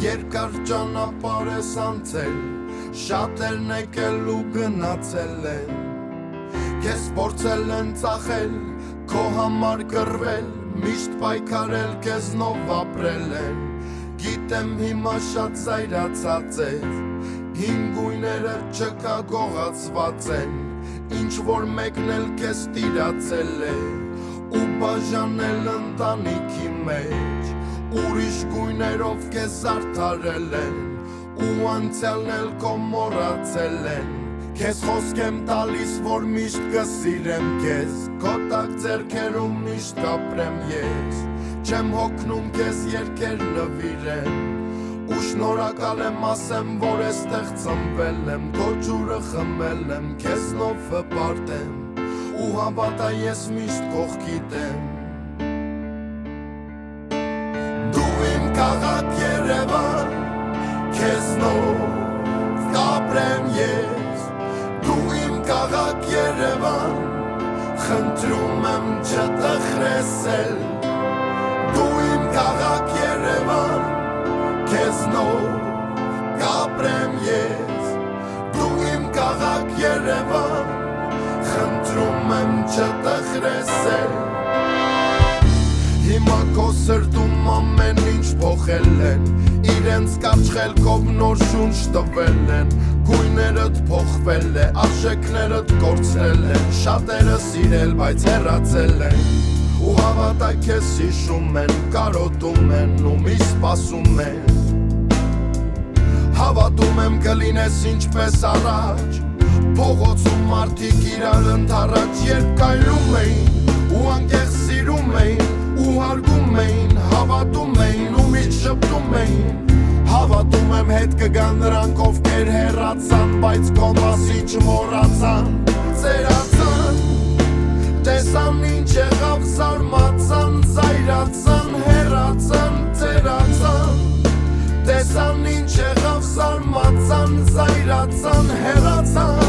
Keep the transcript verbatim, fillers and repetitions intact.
Երկար ճանապարհ ես անցել, շատերն եկել ու գնացել են, քեզ փորձել են ծախել, քո համար կռվել, միշտ պայքարել, քեզնով ապրել են, գիտեմ հիմա շատ զայրացած ես, հին գույները չկա գողացված են, ինչ որ մեկն էլ քեզ տիրացել է, ու բաժանել ընտանիքի մեջ, ուրիշ գույներով քեզ արդարել են, ու անցյալն էլ քո մոռացել են, քեզ խոսք եմ տալիս, որ միշտ կսիրեմ քեզ, քո տակ ձեռքերում միշտ կապրեմ ես, չեմ հոգնում քեզ երգեր նվիրեմ, ու շնորհակալ եմ ասեմ, որ էստեղ ծնվել եմ, քո ջուրը խմել եմ, քեզնով հպարտեմ, ու հավատա ես միշտ կողքիդ եմ, դու իմ քաղաք Երևան, քեզնով կապրեմ ես, դու իմ քաղաք Երևան, խնդրում եմ չտխրեսել, դու իմ քաղաք Երևան, քեզնով կապրեմ ես, դու իմ քաղաք Երևան, խնդրում եմ չտխրեսել, հիմա քո սրտում ամեն ինչ փոխել են, իրենց կարճ խելքով նոր շունչ տվել են, գույներդ փոխվել է, արժեքներդ կորցրել են, շատերը սիրել, բայց հեռացել են, ու հավատա քեզ հիշում են, կարոտում են ու մի սպասում են, հավատում եմ կլինես ինչպես առաջ, փողոցում մարդիկ իրար ընդառաջ, երբ քայլում էին, ու անկեղծ սիրում էին, ու հարգում էին, հավատում էին ու միշտ շփվում էին, հավատում եմ հետ կգան նրանք ովքեր հեռացան, բայց քո մասին չմոռացան, ծերացան, տեսան ինչ եղավ, զարմացան, զայրացան, հեռացան, ծերացան, տեսան ինչ եղավ, զարմացան, զայրացան, հեռացան,